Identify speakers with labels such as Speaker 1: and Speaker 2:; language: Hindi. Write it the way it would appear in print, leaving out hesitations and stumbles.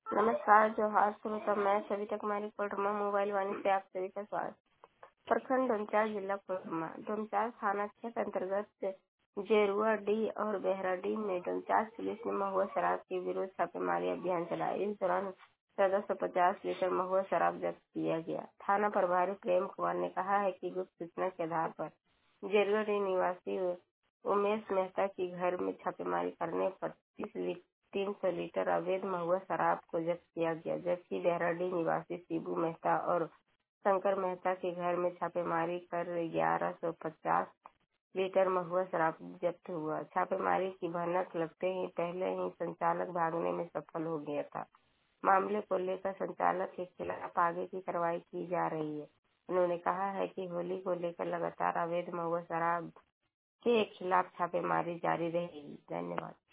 Speaker 1: नमस्कार, जोहार श्रोता। मैं सविता कुमारी कोडरमा मोबाइल वाणी से आप सभी का स्वागत। प्रखंड डोमचाल, जिला कोडरमा। डोमचाल थाना क्षेत्र अंतर्गत जेरुआ डी और बेहराडी में डोमचाल पुलिस ने महुआ शराब के विरुद्ध छापेमारी अभियान चलाया। इस दौरान 1450 लीटर महुआ शराब जब्त किया गया। थाना प्रभारी प्रेम कुमार ने कहा है कि गुप्त सूचना के आधार पर जेरुआ डी निवासी उमेश मेहता के घर में छापेमारी करने पर 300 लीटर अवैध महुआ शराब को जब्त किया गया, जबकि देहरादून निवासी शिबू मेहता और शंकर मेहता के घर में छापेमारी कर 1150 लीटर महुआ शराब जब्त हुआ। छापेमारी की भनक लगते ही पहले ही संचालक भागने में सफल हो गया था। मामले को लेकर संचालक के खिलाफ आगे की कार्रवाई की जा रही है। उन्होंने कहा है कि होली को लेकर लगातार अवैध महुआ शराब के खिलाफ छापेमारी जारी रहेगी। धन्यवाद।